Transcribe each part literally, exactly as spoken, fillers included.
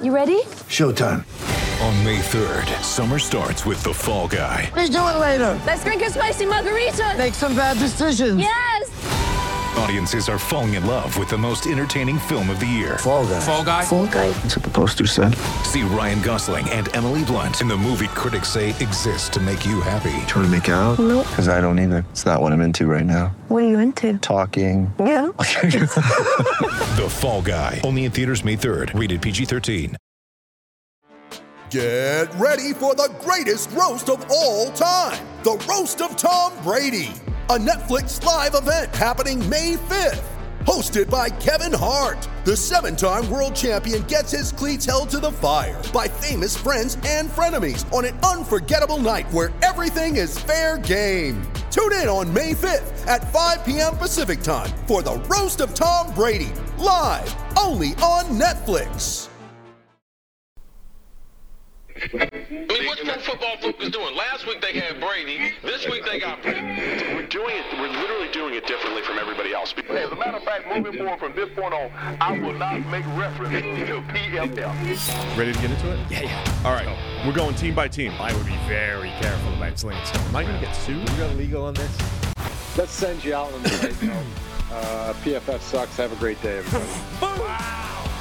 You ready? Showtime. On May third, summer starts with The Fall Guy. Let's do it later. Let's drink a spicy margarita. Make some bad decisions. Yes! Audiences are falling in love with the most entertaining film of the year. Fall Guy. Fall Guy? Fall Guy. That's what the poster said. See Ryan Gosling and Emily Blunt in the movie critics say exists to make you happy. Trying to make it out? Nope. Because I don't either. It's not what I'm into right now. What are you into? Talking. Yeah. The Fall Guy. Only in theaters May third. Rated P G thirteen. Get ready for the greatest roast of all time. The Roast of Tom Brady. A Netflix live event happening May fifth. Hosted by Kevin Hart. The seven-time world champion gets his cleats held to the fire by famous friends and frenemies on an unforgettable night where everything is fair game. Tune in on May fifth at five p.m. Pacific time for the Roast of Tom Brady. Live only on Netflix. I mean, what's Pro Football Focus doing? Last week they had Brady. This week they got Brady. We're doing it. We're literally doing it differently from everybody else. As a matter of fact, moving forward from this point on, I will not make reference to P F L. Ready to get into it? Yeah, yeah. All right. We're going team by team. I would be very careful about slinging stuff. Am I going to get sued? You got legal on this? Let's send you out on the right note. Uh, P F F sucks. Have a great day, everybody. Wow.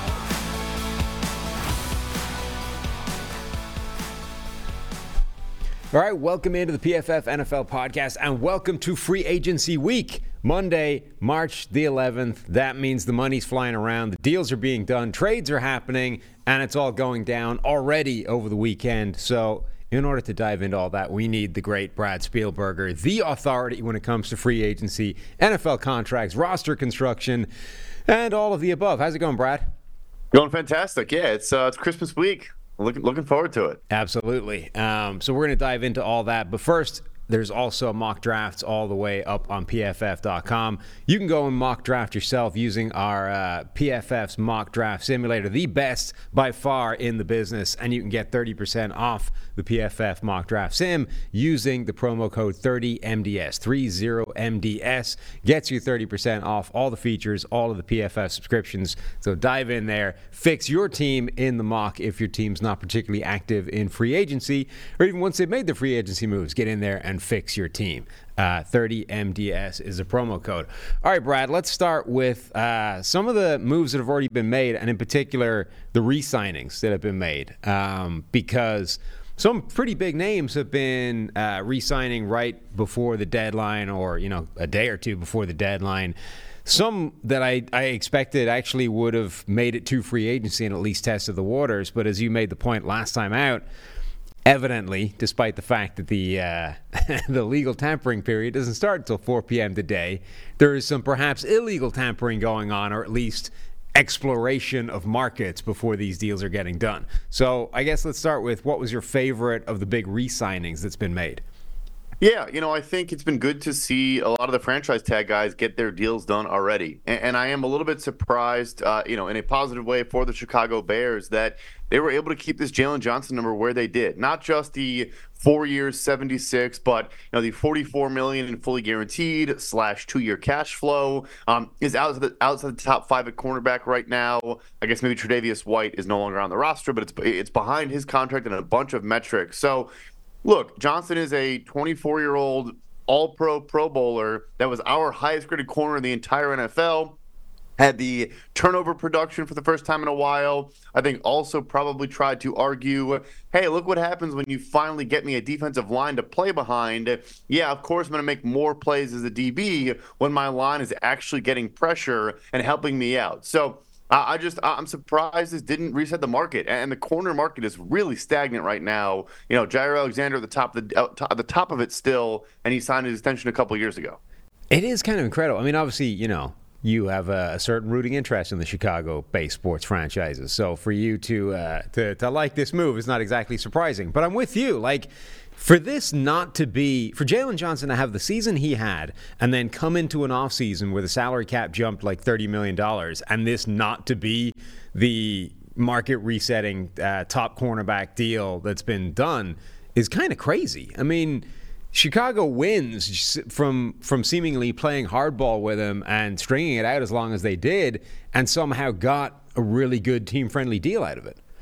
All right, welcome into the P F F N F L podcast, and welcome to Free Agency Week. Monday, March the eleventh. That means the money's flying around, the deals are being done, trades are happening, and it's all going down already over the weekend. So in order to dive into all that, we need the great Brad Spielberger, the authority when it comes to free agency, N F L contracts, roster construction, and all of the above. How's it going, Brad? Going fantastic. Yeah, it's uh, it's Christmas week. Looking looking forward to it. Absolutely. Um, so we're going to dive into all that. But first, there's also mock drafts all the way up on P F F dot com. You can go and mock draft yourself using our uh, P F F's mock draft simulator, the best by far in the business. And you can get thirty percent off the P F F mock draft sim using the promo code thirty M D S. thirty M D S gets you thirty percent off all the features, all of the P F F subscriptions. So dive in there, fix your team in the mock if your team's not particularly active in free agency, or even once they've made the free agency moves, get in there and fix your team. Uh, thirty M D S is a promo code. All right, Brad, let's start with uh, some of the moves that have already been made, and in particular, the re-signings that have been made, um, because some pretty big names have been uh, re-signing right before the deadline, or, you know, a day or two before the deadline. Some that I, I expected actually would have made it to free agency and at least tested the waters, but as you made the point last time out, evidently, despite the fact that the uh, the legal tampering period doesn't start until four p.m. today, there is some perhaps illegal tampering going on, or at least exploration of markets before these deals are getting done. So I guess let's start with, what was your favorite of the big re-signings that's been made? Yeah, you know, I think it's been good to see a lot of the franchise tag guys get their deals done already. And, and I am a little bit surprised, uh, you know, in a positive way for the Chicago Bears, that they were able to keep this Jalen Johnson number where they did. Not just the four years, seventy-six, but, you know, the forty-four million dollars in fully guaranteed slash two-year cash flow um, is outside the, outside the top five at cornerback right now. I guess maybe Tre'Davious White is no longer on the roster, but it's it's behind his contract and a bunch of metrics. So, look, Johnson is a twenty-four-year-old all-pro Pro Bowler that was our highest-graded corner in the entire N F L. Had the turnover production for the first time in a while. I think also probably tried to argue, hey, look what happens when you finally get me a defensive line to play behind. Yeah, of course I'm going to make more plays as a D B when my line is actually getting pressure and helping me out. So uh, I just, I'm surprised this didn't reset the market. And the corner market is really stagnant right now. You know, Jair Alexander at the top of the, at the top of it still, and he signed his extension a couple years ago. It is kind of incredible. I mean, obviously, you know, you have a, a certain rooting interest in the Chicago-based sports franchises. So for you to, uh, to to like this move is not exactly surprising. But I'm with you. Like, for this not to be, for Jalen Johnson to have the season he had and then come into an offseason where the salary cap jumped like thirty million dollars, and this not to be the market resetting uh, top cornerback deal that's been done is kind of crazy. I mean, Chicago wins from from seemingly playing hardball with him and stringing it out as long as they did, and somehow got a really good team-friendly deal out of it.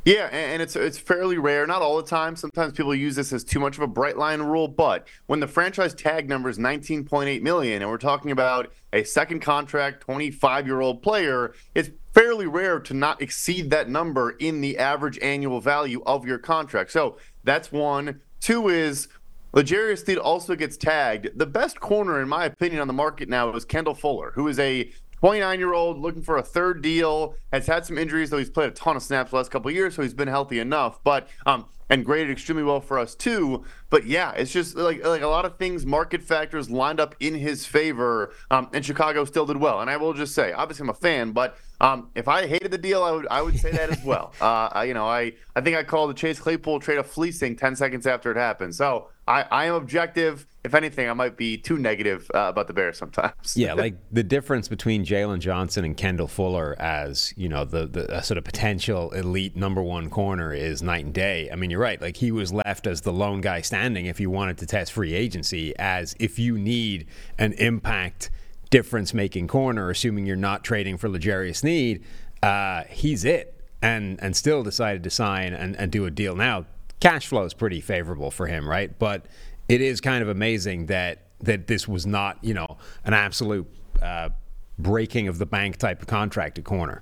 Yeah, and it's it's fairly rare. Not all the time. Sometimes people use this as too much of a bright line rule. But when the franchise tag number is nineteen point eight million dollars, and we're talking about a second contract, twenty-five-year-old player, it's fairly rare to not exceed that number in the average annual value of your contract. So that's one. Two is L'Jarius Sneed also gets tagged. The best corner, in my opinion, on the market now is Kendall Fuller, who is a twenty-nine-year-old looking for a third deal, has had some injuries, though he's played a ton of snaps the last couple of years, so he's been healthy enough. But um, and graded extremely well for us too. But yeah, it's just like like a lot of things, market factors lined up in his favor, um, and Chicago still did well. And I will just say, obviously I'm a fan, but um, if I hated the deal, I would I would say that as well. Uh, I, you know, I I think I called the Chase Claypool trade a fleecing ten seconds after it happened. So I, I am objective. If anything, I might be too negative uh, about the Bears sometimes. Yeah, like the difference between Jalen Johnson and Kendall Fuller as, you know, the, the uh, sort of potential elite number one corner is night and day. I mean, you're right. Like, he was left as the lone guy standing if you wanted to test free agency, as if you need an impact difference-making corner, assuming you're not trading for L'Jarius Sneed, uh, he's it. And and still decided to sign and, and do a deal. Now, cash flow is pretty favorable for him, right? But it is kind of amazing that that this was not, you know, an absolute uh, breaking of the bank type of contract at corner.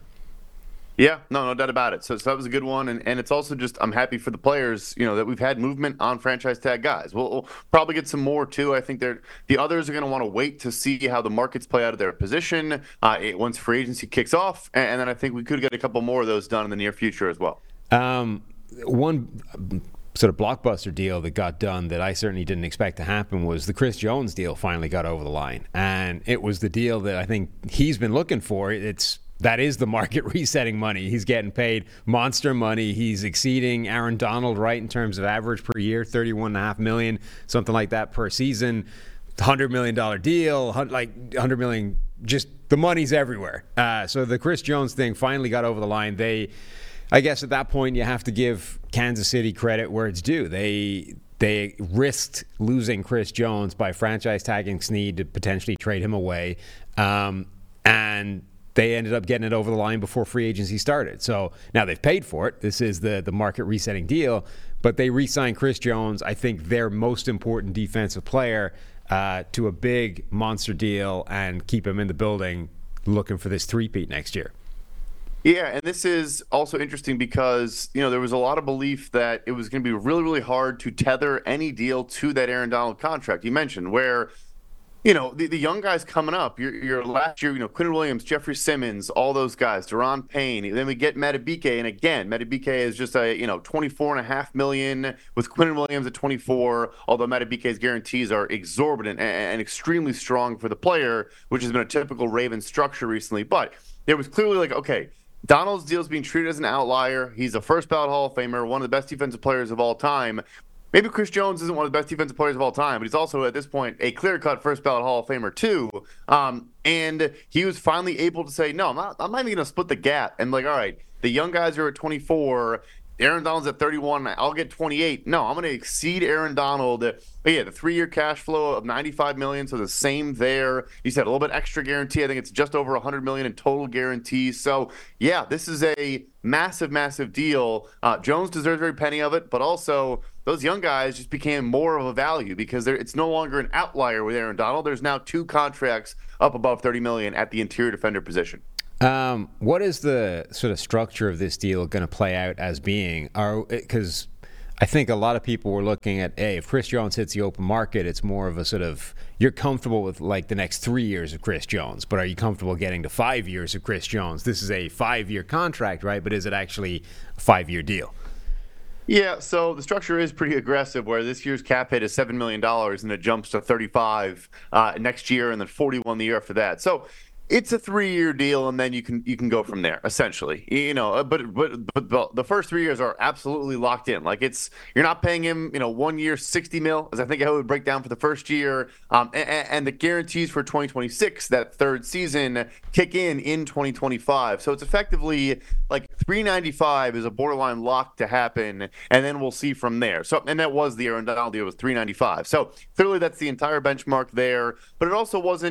Yeah, no, no doubt about it. So, so that was a good one, and, and it's also just I'm happy for the players, you know, that we've had movement on franchise tag guys. We'll, we'll probably get some more too. I think they're the others are going to want to wait to see how the markets play out of their position uh, it, once free agency kicks off, and, and then I think we could get a couple more of those done in the near future as well. Um, one sort of blockbuster deal that got done that I certainly didn't expect to happen was the Chris Jones deal finally got over the line. And it was the deal that I think he's been looking for. It's that is the market resetting money. He's getting paid monster money. He's exceeding Aaron Donald, right, in terms of average per year, thirty-one point five million dollars, something like that per season. one hundred million dollars deal, like one hundred million dollars, just the money's everywhere. Uh, so the Chris Jones thing finally got over the line. They I guess at that point you have to give Kansas City credit where it's due. They they risked losing Chris Jones by franchise tagging Sneed to potentially trade him away, um, and they ended up getting it over the line before free agency started. So now they've paid for it. This is the the market resetting deal, but they re-signed Chris Jones, I think their most important defensive player, uh, to a big monster deal and keep him in the building looking for this three-peat next year. Yeah, and this is also interesting because, you know, there was a lot of belief that it was going to be really, really hard to tether any deal to that Aaron Donald contract you mentioned, where, you know, the, the young guys coming up, your, your last year, you know, Quinn Williams, Jeffrey Simmons, all those guys, Deron Payne. Then we get Madubuike, and again, Madubuike is just a, you know, twenty-four and a half million with Quinn Williams at twenty-four, although Madubuike's guarantees are exorbitant and, and extremely strong for the player, which has been a typical Ravens structure recently. But there was clearly like, okay, Donald's deal is being treated as an outlier. He's a first ballot Hall of Famer, one of the best defensive players of all time. Maybe Chris Jones isn't one of the best defensive players of all time, but he's also at this point a clear-cut first ballot Hall of Famer too. Um, and he was finally able to say, no, I'm not, I'm not even going to split the gap. And like, all right, the young guys are at twenty-four. Aaron Donald's at thirty-one. I'll get twenty-eight. No, I'm going to exceed Aaron Donald. But yeah, the three-year cash flow of ninety-five million dollars, so the same there. You said a little bit extra guarantee. I think it's just over one hundred million dollars in total guarantees. So yeah, this is a massive, massive deal. Uh, Jones deserves every penny of it, but also those young guys just became more of a value because it's no longer an outlier with Aaron Donald. There's now two contracts up above thirty million dollars at the interior defender position. Um, what is the sort of structure of this deal going to play out as being? Because I think a lot of people were looking at, hey, if Chris Jones hits the open market, it's more of a sort of, you're comfortable with like the next three years of Chris Jones, but are you comfortable getting to five years of Chris Jones? This is a five-year contract, right? But is it actually a five-year deal? Yeah, so the structure is pretty aggressive where this year's cap hit is seven million dollars and it jumps to thirty-five uh, next year and then forty-one the year after that. So it's a three-year deal, and then you can you can go from there. Essentially, you know. But but but the first three years are absolutely locked in. Like it's you're not paying him, you know, one year sixty mil, as I think how it would break down for the first year. Um, and, and the guarantees for twenty twenty-six, that third season, kick in in twenty twenty-five. So it's effectively like three ninety-five is a borderline lock to happen, and then we'll see from there. So and that was the Aaron Donald deal was three ninety-five. So clearly that's the entire benchmark there. But it also wasn't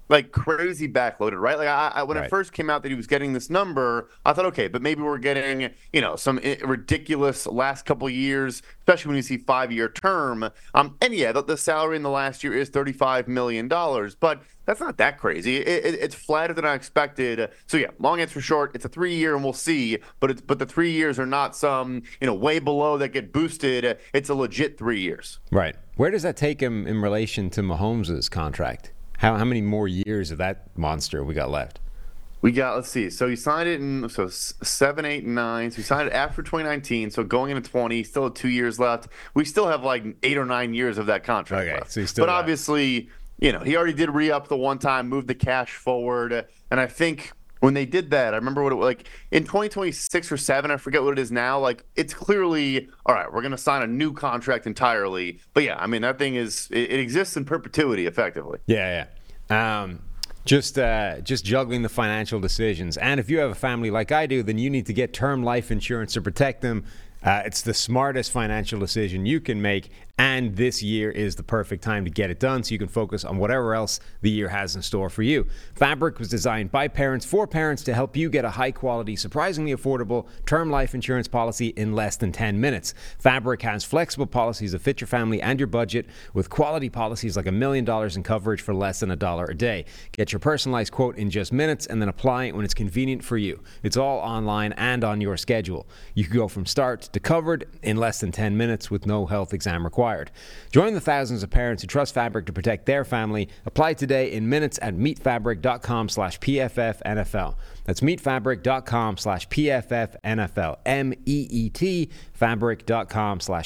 like crazy backloaded, right? Like I, I when Right. it first came out that he was getting this number, I thought, okay, but maybe we're getting, you know, some i- ridiculous last couple years, especially when you see five-year term. Um, and yeah, the, the salary in the last year is thirty-five million dollars, but that's not that crazy. It, it, it's flatter than I expected. So yeah, long answer short, it's a three-year, and we'll see. But it's but the three years are not some, you know, way below that get boosted. It's a legit three years. Right. Where does that take him in relation to Mahomes' contract? How how many more years of that monster we got left? We got, let's see. So he signed it in so s- seven, eight, nine. So he signed it after twenty nineteen. So going into twenty, still have two years left. We still have like eight or nine years of that contract Okay, left. so you still but got- obviously, you know, he already did re-up the one time, moved the cash forward, and I think when they did that, I remember what it was like in twenty twenty-six or seven. I forget what it is now. Like it's clearly all right. We're going to sign a new contract entirely. But yeah, I mean that thing is it, it exists in perpetuity, effectively. Yeah, yeah. Um, just uh, just juggling the financial decisions. And if you have a family like I do, then you need to get term life insurance to protect them. Uh, it's the smartest financial decision you can make, and this year is the perfect time to get it done so you can focus on whatever else the year has in store for you. Fabric was designed by parents for parents to help you get a high-quality, surprisingly affordable term life insurance policy in less than ten minutes. Fabric has flexible policies that fit your family and your budget with quality policies like a million dollars in coverage for less than a dollar a day. Get your personalized quote in just minutes and then apply it when it's convenient for you. It's all online and on your schedule. You can go from start to covered in less than ten minutes with no health exam required. Join the thousands of parents who trust Fabric to protect their family. Apply today in minutes at meetfabric.com slash PFFNFL. That's meetfabric.com slash PFFNFL. M E E T fabric.com slash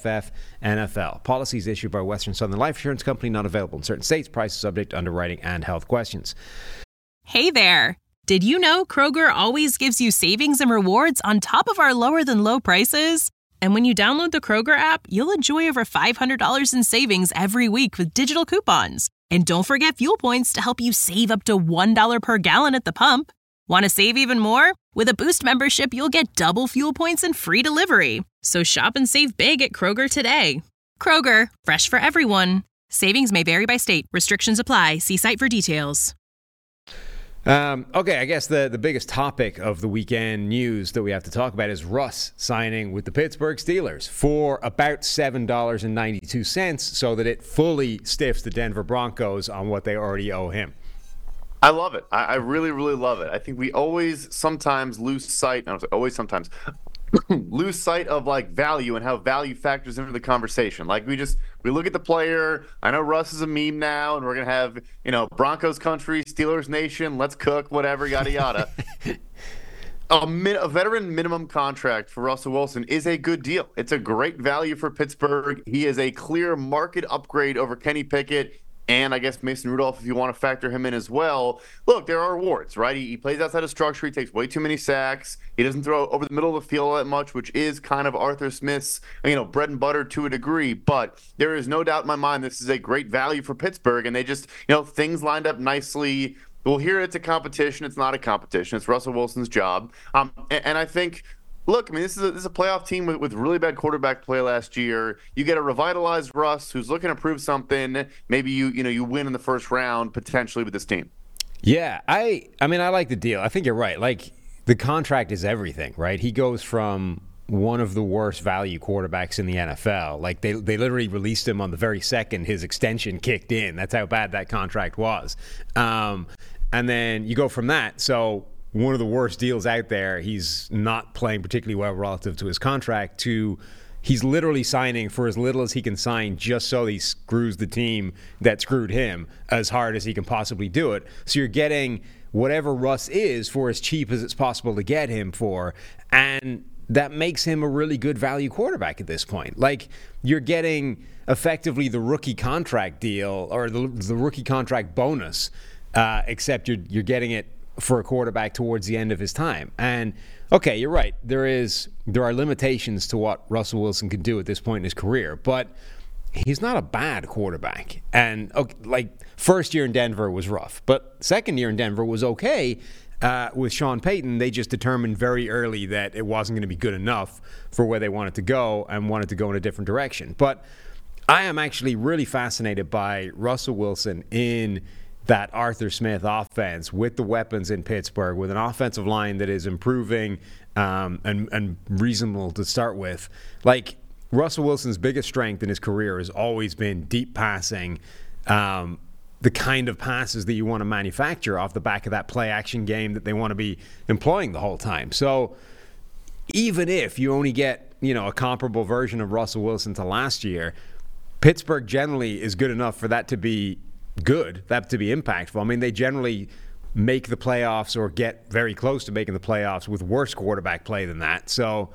PFFNFL. Policies issued by Western Southern Life Insurance Company, not available in certain states. Prices subject to underwriting and health questions. Hey there. Did you know Kroger always gives you savings and rewards on top of our lower than low prices? And when you download the Kroger app, you'll enjoy over five hundred dollars in savings every week with digital coupons. And don't forget fuel points to help you save up to one dollar per gallon at the pump. Want to save even more? With a Boost membership, you'll get double fuel points and free delivery. So shop and save big at Kroger today. Kroger, fresh for everyone. Savings may vary by state. Restrictions apply. See site for details. Um, okay, I guess the, the biggest topic of the weekend news that we have to talk about is Russ signing with the Pittsburgh Steelers for about seven dollars and ninety-two cents so that it fully stiffs the Denver Broncos on what they already owe him. I love it. I, I really, really love it. I think we always sometimes lose sight, I don't say always sometimes, lose sight of like value and how value factors into the conversation. Like we just, we look at the player. I know Russ is a meme now and we're going to have, you know, Broncos country, Steelers nation, let's cook, whatever, yada, yada. A, min- a veteran minimum contract for Russell Wilson is a good deal. It's a great value for Pittsburgh. He is a clear market upgrade over Kenny Pickett. And I guess Mason Rudolph, if you want to factor him in as well. Look, there are rewards, right? He, he plays outside of structure. He takes way too many sacks. He doesn't throw over the middle of the field that much, which is kind of Arthur Smith's, you know, bread and butter to a degree. But there is no doubt in my mind this is a great value for Pittsburgh. And they just, you know, things lined up nicely. Well, here it's a competition. It's not a competition. It's Russell Wilson's job. Um, and, and I think... Look, I mean, this is a, this is a playoff team with, with really bad quarterback play last year. You get a revitalized Russ who's looking to prove something. Maybe you you know you win in the first round potentially with this team. Yeah, I I mean, I like the deal. I think you're right. Like, the contract is everything, right? He goes from one of the worst value quarterbacks in the N F L. Like, they they literally released him on the very second his extension kicked in. That's how bad that contract was. Um, and then you go from that. So one of the worst deals out there, he's not playing particularly well relative to his contract, to he's literally signing for as little as he can sign just so he screws the team that screwed him as hard as he can possibly do it. So you're getting whatever Russ is for as cheap as it's possible to get him for, and that makes him a really good value quarterback at this point. Like, you're getting effectively the rookie contract deal or the, the rookie contract bonus, uh, except you're you're getting it for a quarterback towards the end of his time. And okay, you're right. There is there are limitations to what Russell Wilson can do at this point in his career, but he's not a bad quarterback. And okay, like, first year in Denver was rough, but second year in Denver was okay. Uh, with Sean Payton, they just determined very early that it wasn't going to be good enough for where they wanted to go and wanted to go in a different direction. But I am actually really fascinated by Russell Wilson in that Arthur Smith offense with the weapons in Pittsburgh, with an offensive line that is improving um, and, and reasonable to start with. Like, Russell Wilson's biggest strength in his career has always been deep passing, um, the kind of passes that you want to manufacture off the back of that play action game that they want to be employing the whole time. So even if you only get, you know, a comparable version of Russell Wilson to last year, Pittsburgh generally is good enough for that to be good, that to be impactful. I mean, they generally make the playoffs or get very close to making the playoffs with worse quarterback play than that. So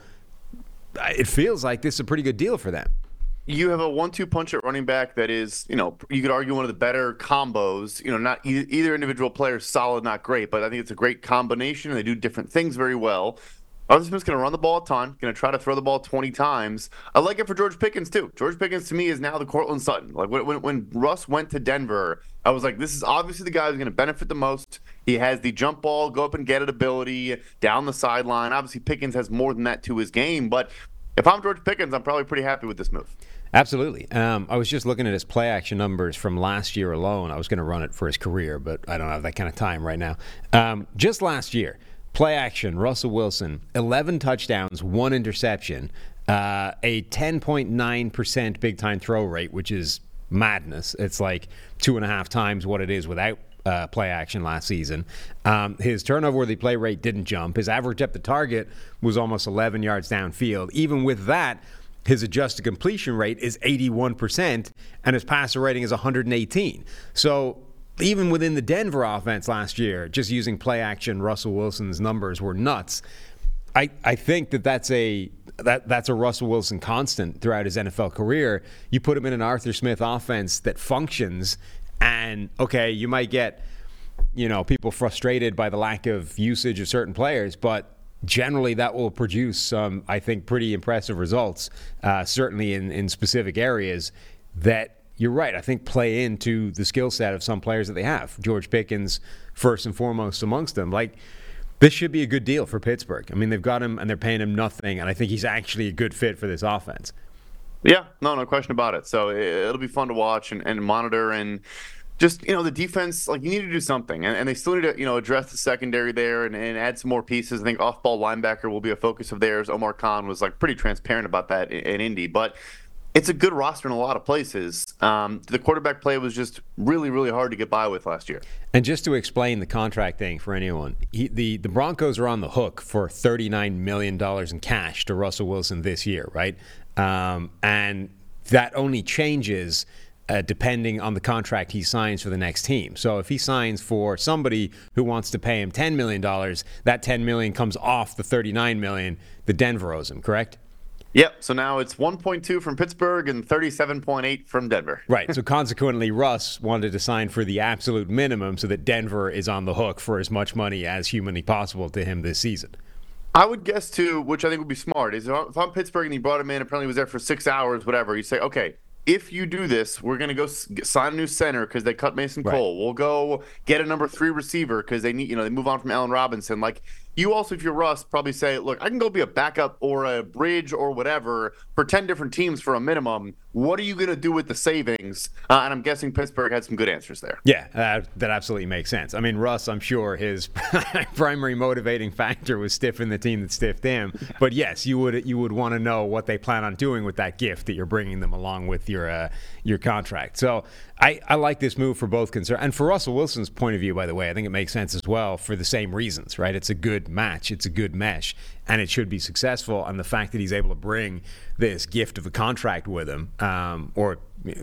it feels like this is a pretty good deal for them. You have a one two punch at running back that is, you know, you could argue one of the better combos. You know, not either, either individual player is solid, not great, but I think it's a great combination. They do different things very well. Arthur Smith's going to run the ball a ton, going to try to throw the ball twenty times. I like it for George Pickens, too. George Pickens, to me, is now the Cortland Sutton. Like, when, when Russ went to Denver, I was like, this is obviously the guy who's going to benefit the most. He has the jump ball, go up and get it ability, down the sideline. Obviously, Pickens has more than that to his game, but if I'm George Pickens, I'm probably pretty happy with this move. Absolutely. Um, I was just looking at his play action numbers from last year alone. I was going to run it for his career, but I don't have that kind of time right now. Um, just last year, play action, Russell Wilson, eleven touchdowns, one interception, uh, a ten point nine percent big-time throw rate, which is madness. It's like two and a half times what it is without uh, play action last season. Um, his turnover-worthy play rate didn't jump. His average depth of target was almost eleven yards downfield. Even with that, his adjusted completion rate is eighty-one percent, and his passer rating is one hundred eighteen. So even within the Denver offense last year, just using play action, Russell Wilson's numbers were nuts. I, I think that that's a that that's a Russell Wilson constant throughout his N F L career. You put him in an Arthur Smith offense that functions, and okay, you might get, you know, people frustrated by the lack of usage of certain players, but generally that will produce some, I think, pretty impressive results, uh, certainly in, in specific areas that, you're right, I think play into the skill set of some players that they have. George Pickens, first and foremost amongst them. Like, this should be a good deal for Pittsburgh. I mean, they've got him and they're paying him nothing, and I think he's actually a good fit for this offense. Yeah, no, no question about it. So it'll be fun to watch and, and monitor, and just, you know, the defense, like, you need to do something. And, and they still need to, you know, address the secondary there and, and add some more pieces. I think off-ball linebacker will be a focus of theirs. Omar Khan was, like, pretty transparent about that in, in Indy. But it's a good roster in a lot of places. Um, the quarterback play was just really, really hard to get by with last year. And just to explain the contract thing for anyone, he, the, the Broncos are on the hook for thirty-nine million dollars in cash to Russell Wilson this year, right? Um, and that only changes Uh, depending on the contract he signs for the next team. So if he signs for somebody who wants to pay him ten million dollars, that ten million dollars comes off the thirty-nine million dollars that Denver owes him, correct? Yep. So now it's one point two from Pittsburgh and thirty-seven point eight from Denver. Right. So consequently, Russ wanted to sign for the absolute minimum so that Denver is on the hook for as much money as humanly possible to him this season. I would guess, too, which I think would be smart, is if I'm Pittsburgh and he brought him in, apparently he was there for six hours, whatever, you say, okay, if you do this, we're going to go sign a new center because they cut Mason Right. Cole. We'll go get a number three receiver because they need, you know, they move on from Allen Robinson. Like, you also, if you're Russ, probably say, look, I can go be a backup or a bridge or whatever for ten different teams for a minimum. What are you going to do with the savings? Uh, and I'm guessing Pittsburgh had some good answers there. Yeah, uh, that absolutely makes sense. I mean, Russ, I'm sure his primary motivating factor was stiffing the team that stiffed him. But yes, you would you would want to know what they plan on doing with that gift that you're bringing them along with your uh, your contract. So I, I like this move for both concerns. And for Russell Wilson's point of view, by the way, I think it makes sense as well for the same reasons, right? It's a good match. It's a good mesh. And it should be successful. And the fact that he's able to bring this gift of a contract with him um, or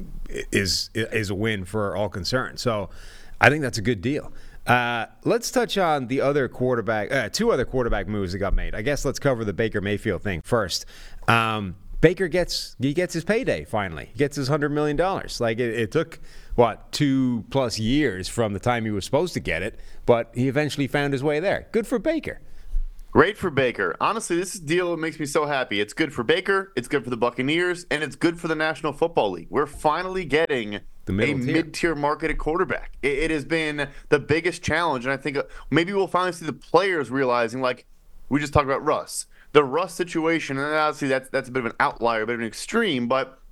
is is a win for all concerned. So I think that's a good deal. Uh, let's touch on the other quarterback, uh, two other quarterback moves that got made. I guess let's cover the Baker Mayfield thing first. Um, Baker gets he gets his payday finally. He gets his one hundred million dollars. Like it, it took, what, two plus years from the time he was supposed to get it, but he eventually found his way there. Good for Baker. Great for Baker. Honestly, this deal makes me so happy. It's good for Baker, it's good for the Buccaneers, and it's good for the National Football League. We're finally getting a mid-tier market at quarterback. It, it has been the biggest challenge, and I think maybe we'll finally see the players realizing, like we just talked about Russ. The Russ situation, and obviously that's that's a bit of an outlier, a bit of an extreme, but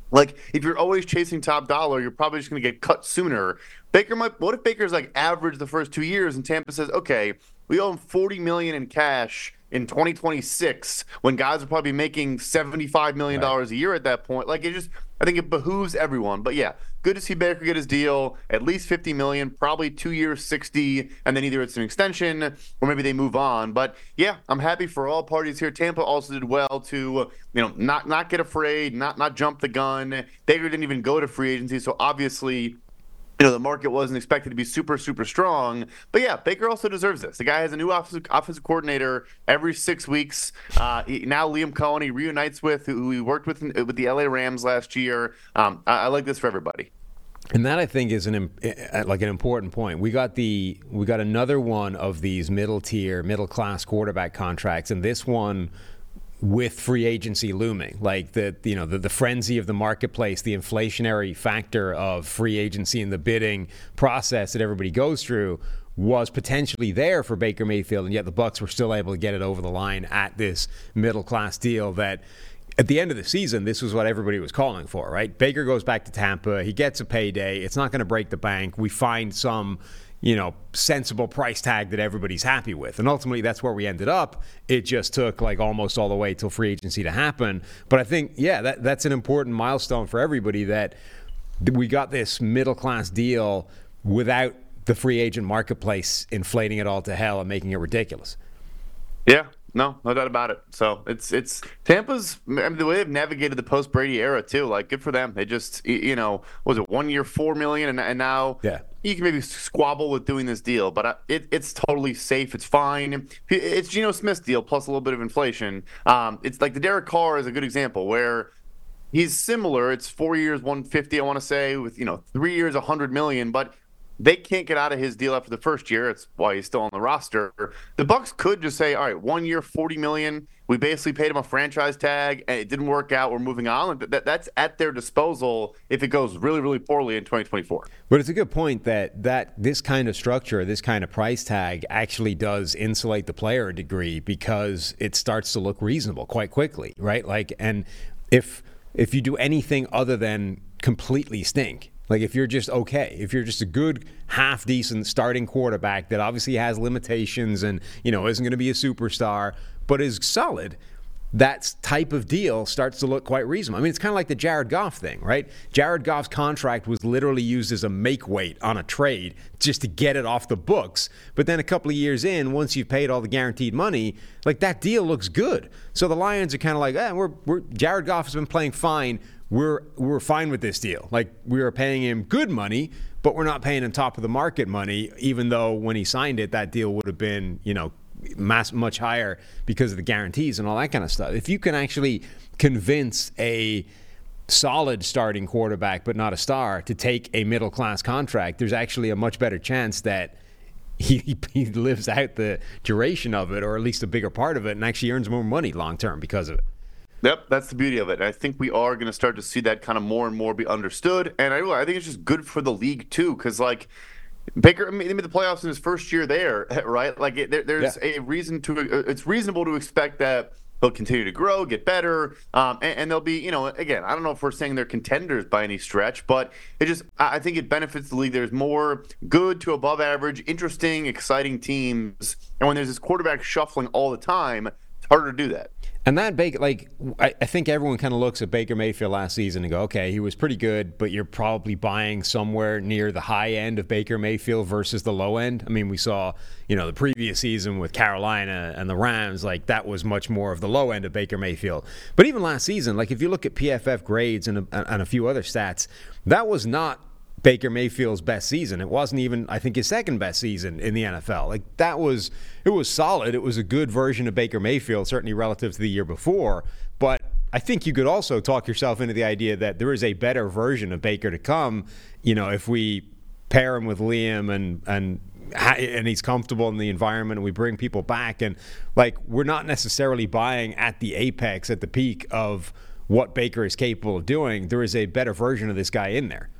Like, if you're always chasing top dollar, you're probably just going to get cut sooner. Baker might. What if Baker's like average the first two years, and Tampa says, okay, we owe him forty million dollars in cash in twenty twenty-six, when guys are probably making seventy-five million dollars right. a year at that point. Like, it just, I think it behooves everyone. But yeah, good to see Baker get his deal, at least fifty million dollars, probably two years, sixty, and then either it's an extension or maybe they move on. But yeah, I'm happy for all parties here. Tampa also did well to, you know, not not get afraid, not not jump the gun. Baker didn't even go to free agency, so obviously, you know, the market wasn't expected to be super, super strong. But yeah, Baker also deserves this. The guy has a new offensive, offensive coordinator every six weeks. Uh, he, now Liam Cohen, he reunites with, who he worked with in, with the L A Rams last year. Um, I, I like this for everybody. And that, I think, is an like an important point. We got the we got another one of these middle tier, middle class quarterback contracts, and this one with free agency looming, like the you know the, the frenzy of the marketplace, the inflationary factor of free agency and the bidding process that everybody goes through was potentially there for Baker Mayfield, and yet the Bucs were still able to get it over the line at this middle class deal that, at the end of the season, this was what everybody was calling for, right? Baker goes back to Tampa. He gets a payday. It's not going to break the bank. We find some, you know, sensible price tag that everybody's happy with. And ultimately, that's where we ended up. It just took like almost all the way till free agency to happen. But I think, yeah, that that's an important milestone for everybody, that we got this middle-class deal without the free agent marketplace inflating it all to hell and making it ridiculous. Yeah. No, no doubt about it. So it's it's Tampa's, I mean, the way they've navigated the post Brady era too. Like, good for them. They just, you know, was it one year four million, and, and now yeah. you can maybe squabble with doing this deal, but it, it's totally safe. It's fine. It's Geno Smith's deal plus a little bit of inflation. Um, it's like the Derek Carr is a good example where he's similar. It's four years, one fifty, I want to say, with, you know, three years, a hundred million, but they can't get out of his deal after the first year. It's why he's still on the roster. The Bucs could just say, all right, one year, forty million dollars. We basically paid him a franchise tag, and it didn't work out. We're moving on. That, that's at their disposal if it goes really, really poorly in twenty twenty-four. But it's a good point that, that this kind of structure, this kind of price tag actually does insulate the player a degree, because it starts to look reasonable quite quickly, right? Like, and if if you do anything other than completely stink, like if you're just okay, if you're just a good, half-decent starting quarterback that obviously has limitations and, you know, isn't going to be a superstar, but is solid, that type of deal starts to look quite reasonable. I mean, it's kind of like the Jared Goff thing, right? Jared Goff's contract was literally used as a make weight on a trade just to get it off the books. But then a couple of years in, once you've paid all the guaranteed money, like that deal looks good. So the Lions are kind of like, eh, we're, we're Jared Goff has been playing fine. We're we're fine with this deal. Like, we were paying him good money, but we're not paying him top of the market money, even though when he signed it, that deal would have been, you know, mass, much higher because of the guarantees and all that kind of stuff. If you can actually convince a solid starting quarterback, but not a star, to take a middle-class contract, there's actually a much better chance that he, he lives out the duration of it, or at least a bigger part of it, and actually earns more money long-term because of it. Yep, that's the beauty of it. I think we are going to start to see that kind of more and more be understood. And I, I think it's just good for the league, too, because, like, Baker made the playoffs in his first year there, right? Like, it, there, there's yeah. a reason to – it's reasonable to expect that he'll continue to grow, get better, um, and, and they'll be, you know, again, I don't know if we're saying they're contenders by any stretch, but it just – I think it benefits the league. There's more good to above average, interesting, exciting teams. And when there's this quarterback shuffling all the time, it's harder to do that. And that Baker, like, I, I think everyone kind of looks at Baker Mayfield last season and go, okay, he was pretty good, but you're probably buying somewhere near the high end of Baker Mayfield versus the low end. I mean, we saw, you know, the previous season with Carolina and the Rams, like, that was much more of the low end of Baker Mayfield. But even last season, like, if you look at P F F grades and a, and a few other stats, that was not Baker Mayfield's best season. It wasn't even, I think, his second best season in the N F L. Like, that was, it was solid. It was a good version of Baker Mayfield, certainly relative to the year before. But I think you could also talk yourself into the idea that there is a better version of Baker to come, you know, if we pair him with Liam and, and, and he's comfortable in the environment and we bring people back. And, like, we're not necessarily buying at the apex, at the peak of what Baker is capable of doing. There is a better version of this guy in there.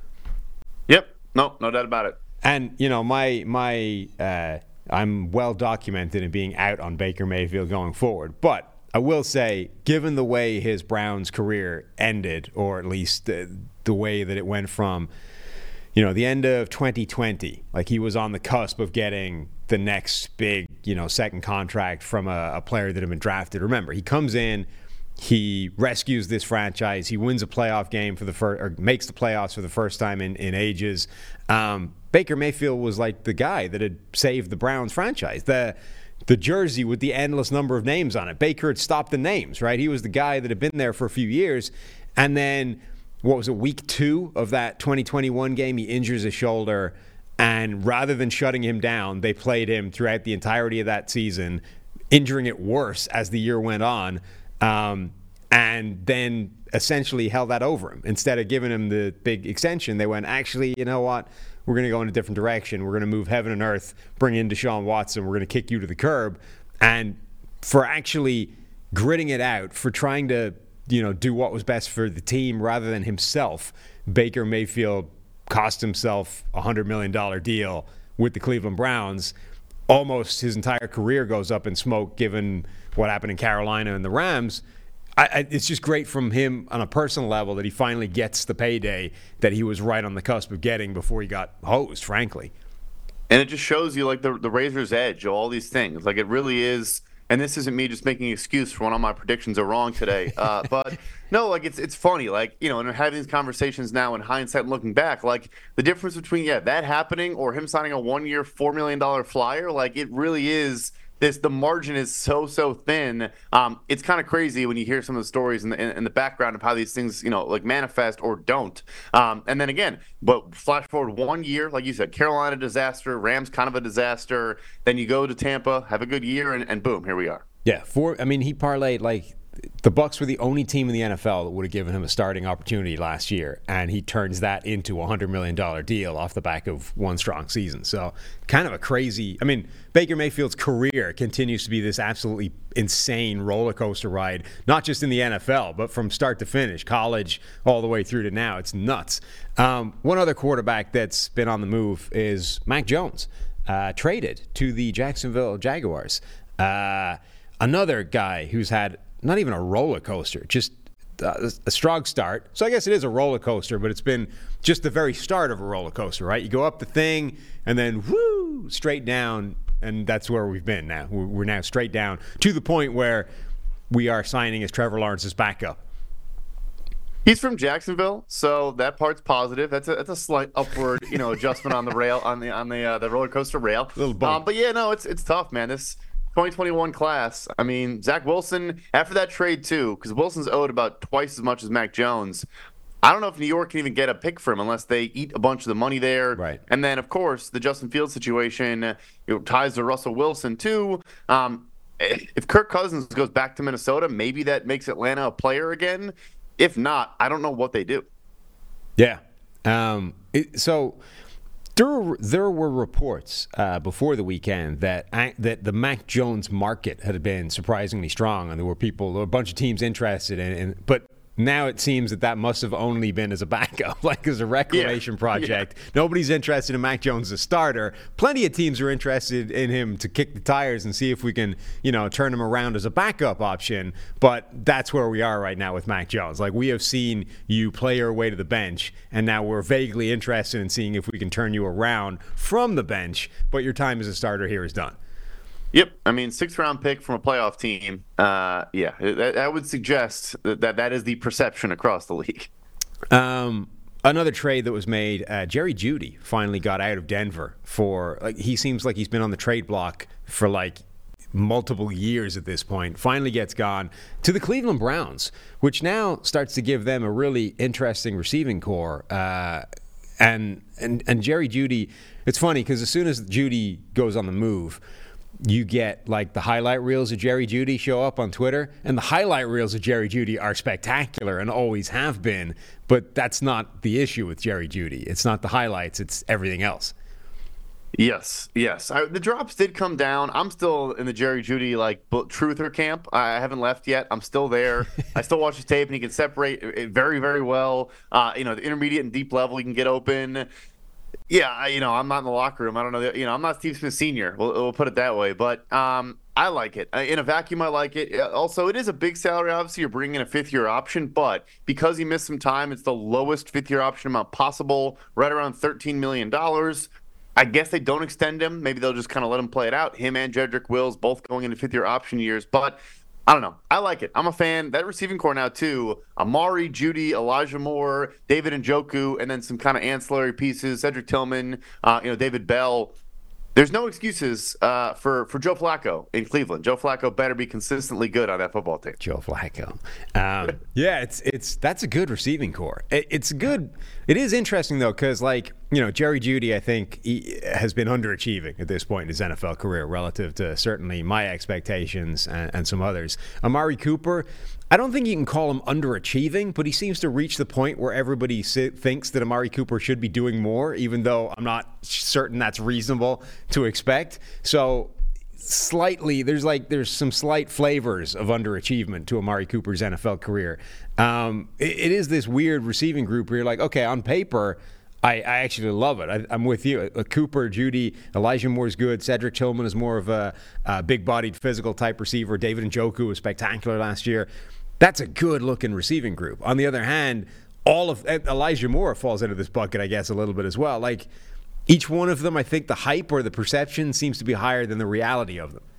Yep. No, no doubt about it. And, you know, my, my, uh, I'm well documented in being out on Baker Mayfield going forward. But I will say, given the way his Browns career ended, or at least the, the way that it went from, you know, the end of twenty twenty, like he was on the cusp of getting the next big, you know, second contract from a, a player that had been drafted. Remember, he comes in, he rescues this franchise, he wins a playoff game for the first, or makes the playoffs for the first time in, in ages. Um, Baker Mayfield was like the guy that had saved the Browns franchise. The the jersey with the endless number of names on it. Baker had stopped the names, right? He was the guy that had been there for a few years. And then, what was it, week two of that twenty twenty-one game, he injures his shoulder. And rather than shutting him down, they played him throughout the entirety of that season, injuring it worse as the year went on, um, and then essentially held that over him. Instead of giving him the big extension, they went, actually, you know what? We're going to go in a different direction. We're going to move heaven and earth, bring in Deshaun Watson. We're going to kick you to the curb. And for actually gritting it out, for trying to, you know, do what was best for the team rather than himself, Baker Mayfield cost himself a one hundred million dollars deal with the Cleveland Browns. Almost his entire career goes up in smoke given what happened in Carolina and the Rams. I, I, it's just great from him on a personal level that he finally gets the payday that he was right on the cusp of getting before he got hosed, frankly. And it just shows you, like, the, the razor's edge, all these things. Like, it really is. And this isn't me just making an excuse for when all my predictions are wrong today. Uh, but, no, like, it's it's funny. Like, you know, and having these conversations now in hindsight and looking back, like, the difference between, yeah, that happening or him signing a one-year, four million dollars flyer, like, it really is this. The margin is so, so thin. Um, it's kind of crazy when you hear some of the stories in the, in, in the background of how these things, you know, like, manifest or don't. Um, and then, again, but flash forward one year, like you said, Carolina disaster, Rams kind of a disaster. Then you go to Tampa, have a good year, and, and boom, here we are. Yeah, for I mean, he parlayed, like, the Bucs were the only team in the N F L that would have given him a starting opportunity last year, and he turns that into a one hundred million dollars deal off the back of one strong season. So kind of a crazy – I mean, Baker Mayfield's career continues to be this absolutely insane roller coaster ride, not just in the N F L, but from start to finish, college all the way through to now. It's nuts. Um, one other quarterback that's been on the move is Mac Jones, uh, traded to the Jacksonville Jaguars. Uh, another guy who's had – not even a roller coaster, just a, a strong start. So I guess it is a roller coaster, but it's been just the very start of a roller coaster, right? You go up the thing and then whoo, straight down, and that's where we've been now. We're now straight down to the point where we are signing as Trevor Lawrence's backup. He's from Jacksonville, so that part's positive. That's a that's a slight upward, you know, adjustment on the rail on the on the uh, the roller coaster rail. A little bump. Um, but yeah, no, it's it's tough, man. This twenty twenty-one class, I mean, Zach Wilson, after that trade too, because Wilson's owed about twice as much as Mac Jones. I don't know if New York can even get a pick for him unless they eat a bunch of the money there. Right. And then, of course, the Justin Fields situation, you know, ties to Russell Wilson too. Um, if Kirk Cousins goes back to Minnesota, maybe that makes Atlanta a player again. If not, I don't know what they do. Yeah. Um, it, so... There, there were reports uh, before the weekend that that the Mac Jones market had been surprisingly strong, and there were people, there were a bunch of teams interested in it. But now it seems that that must have only been as a backup, like as a reclamation yeah. project. Yeah. Nobody's interested in Mac Jones as a starter. Plenty of teams are interested in him to kick the tires and see if we can, you know, turn him around as a backup option. But that's where we are right now with Mac Jones. Like, we have seen you play your way to the bench, and now we're vaguely interested in seeing if we can turn you around from the bench. But your time as a starter here is done. Yep. I mean, sixth round pick from a playoff team. Uh, yeah, that, I would suggest that, that that is the perception across the league. Um, another trade that was made, uh, Jerry Jeudy finally got out of Denver for, like, he seems like he's been on the trade block for like multiple years at this point. Finally gets gone to the Cleveland Browns, which now starts to give them a really interesting receiving core. Uh, and, and, and Jerry Jeudy, it's funny because as soon as Jeudy goes on the move, you get like the highlight reels of Jerry Jeudy show up on Twitter, and the highlight reels of Jerry Jeudy are spectacular and always have been, but that's not the issue with Jerry Jeudy. It's not the highlights, it's everything else. Yes, yes. I, the drops did come down. I'm still in the Jerry Jeudy, like, truther camp. I haven't left yet. I'm still there. I still watch his tape, and he can separate it very, very well. Uh, you know, the intermediate and deep level, he can get open. Yeah, I, you know, I'm not in the locker room. I don't know. You know, I'm not Steve Smith Senior We'll, we'll put it that way. But um, I like it. In a vacuum, I like it. Also, it is a big salary. Obviously, you're bringing in a fifth-year option, but because he missed some time, it's the lowest fifth-year option amount possible, right around thirteen million dollars. I guess they don't extend him. Maybe they'll just kind of let him play it out. Him and Jedrick Wills both going into fifth-year option years, but I don't know. I like it. I'm a fan. That receiving core now, too. Amari, Jeudy, Elijah Moore, David Njoku, and then some kind of ancillary pieces. Cedric Tillman, uh, you know, David Bell. There's no excuses uh, for, for Joe Flacco in Cleveland. Joe Flacco better be consistently good on that football team. Joe Flacco. Um, yeah, it's it's that's a good receiving core. It, it's good. It is interesting, though, because, like, you know, Jerry Jeudy, I think, he has been underachieving at this point in his N F L career relative to certainly my expectations and, and some others. Amari Cooper, I don't think you can call him underachieving, but he seems to reach the point where everybody thinks that Amari Cooper should be doing more, even though I'm not certain that's reasonable to expect. So slightly, there's like there's some slight flavors of underachievement to Amari Cooper's N F L career. Um, it, it is this weird receiving group where you're like, okay, on paper, I, I actually love it. I, I'm with you. Uh, Cooper, Jeudy, Elijah Moore is good. Cedric Tillman is more of a, a big-bodied, physical type receiver. David Njoku was spectacular last year. That's a good-looking receiving group. On the other hand, all of Elijah Moore falls into this bucket, I guess, a little bit as well. Like, each one of them, I think the hype or the perception seems to be higher than the reality of them.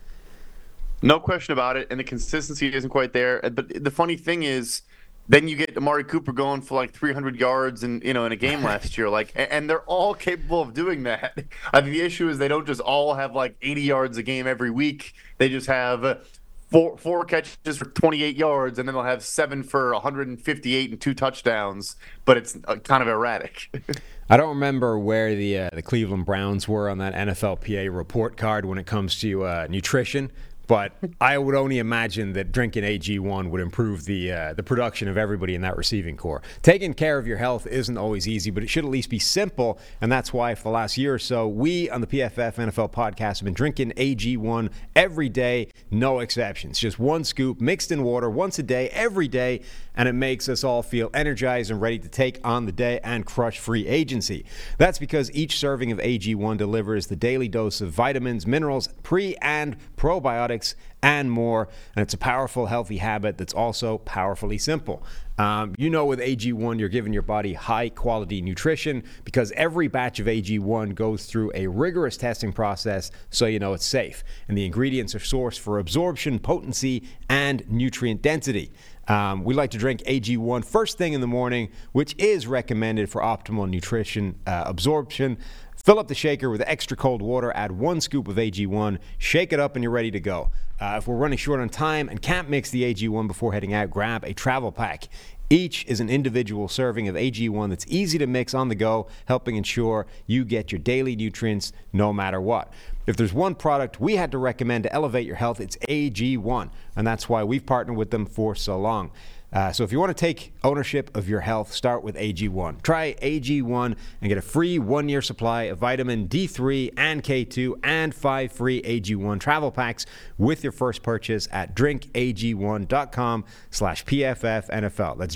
No question about it, and the consistency isn't quite there. But the funny thing is, then you get Amari Cooper going for like three hundred yards and you know in a game last year, like, and they're all capable of doing that. I think the issue is they don't just all have like eighty yards a game every week. They just have four four catches for twenty-eight yards, and then they'll have seven for one hundred fifty-eight and two touchdowns. But it's kind of erratic. I don't remember where the uh, the Cleveland Browns were on that N F L P A report card when it comes to uh, nutrition. But I would only imagine that drinking A G one would improve the uh, the production of everybody in that receiving core. Taking care of your health isn't always easy, but it should at least be simple. And that's why for the last year or so, we on the P F F N F L podcast have been drinking A G one every day, no exceptions. Just one scoop mixed in water once a day, every day. And it makes us all feel energized and ready to take on the day and crush free agency. That's because each serving of A G one delivers the daily dose of vitamins, minerals, pre- and probiotics, and more. And it's a powerful, healthy habit that's also powerfully simple. Um, you know, with A G one, you're giving your body high-quality nutrition because every batch of A G one goes through a rigorous testing process so you know it's safe. And the ingredients are sourced for absorption, potency, and nutrient density. Um, we like to drink A G one first thing in the morning, which is recommended for optimal nutrition uh, absorption. Fill up the shaker with extra cold water, add one scoop of A G one, shake it up, and you're ready to go. Uh, if we're running short on time and can't mix the A G one before heading out, grab a travel pack. Each is an individual serving of A G one that's easy to mix on the go, helping ensure you get your daily nutrients no matter what. If there's one product we had to recommend to elevate your health, it's A G one, and that's why we've partnered with them for so long. Uh, so if you want to take ownership of your health, start with A G one. Try A G one and get a free one-year supply of vitamin D three and K two and five free A G one travel packs with your first purchase at drinkag1.com slash PFFNFL. That's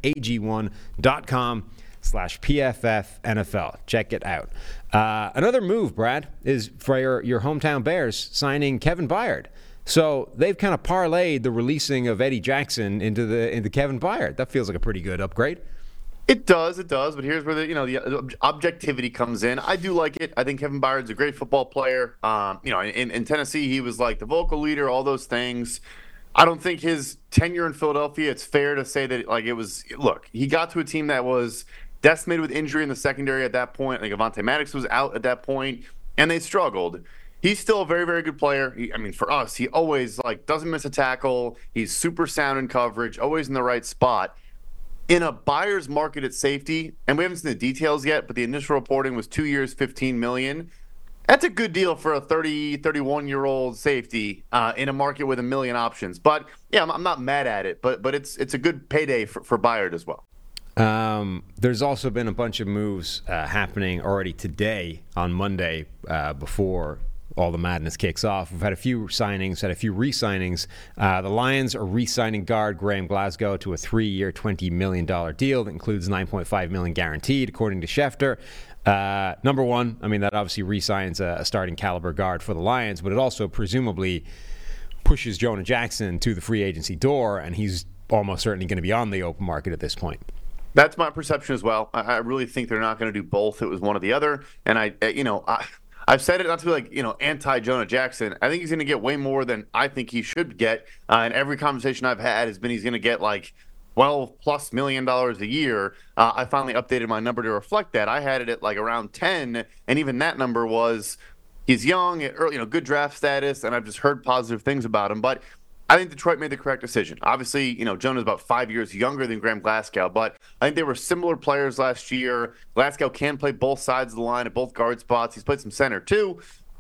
drinkag1.com slash PFFNFL. Check it out. Uh, another move, Brad, is for your, your hometown Bears signing Kevin Byard. So they've kind of parlayed the releasing of Eddie Jackson into the into Kevin Byard. That feels like a pretty good upgrade. It does, it does. But here's where the you know the objectivity comes in. I do like it. I think Kevin Byard's a great football player. Um, you know, in, in Tennessee, he was like the vocal leader, all those things. I don't think his tenure in Philadelphia, it's fair to say that like it was. Look, he got to a team that was decimated with injury in the secondary at that point. Like Avonte Maddox was out at that point, and they struggled. He's still a very, very good player. He, I mean, for us, he always like doesn't miss a tackle. He's super sound in coverage, always in the right spot. In a buyer's market at safety, and we haven't seen the details yet, but the initial reporting was two years, fifteen million dollars. That's a good deal for a thirty, thirty-one-year-old safety uh, in a market with a million options. But yeah, I'm, I'm not mad at it. But but it's it's a good payday for, for Byard as well. Um, there's also been a bunch of moves uh, happening already today on Monday uh, before all the madness kicks off. We've had a few signings, had a few re-signings. Uh, the Lions are re-signing guard Graham Glasgow to a three-year, twenty million dollars deal that includes nine point five million dollars guaranteed, according to Schefter. Uh, number one, I mean, that obviously re-signs a, a starting caliber guard for the Lions, but it also presumably pushes Jonah Jackson to the free agency door, and he's almost certainly going to be on the open market at this point. That's my perception as well. I, I really think they're not going to do both. It was one or the other. And I, you know, I, I've said it not to be like, you know, anti-Jonah Jackson. I think he's going to get way more than I think he should get. Uh, and every conversation I've had has been he's going to get like twelve plus million dollars a year. Uh, I finally updated my number to reflect that. I had it at like around ten, and even that number was he's young, early, you know, good draft status, and I've just heard positive things about him. But I think Detroit made the correct decision. Obviously, you know, Jonah's about five years younger than Graham Glasgow, but I think they were similar players last year. Glasgow can play both sides of the line at both guard spots. He's played some center too.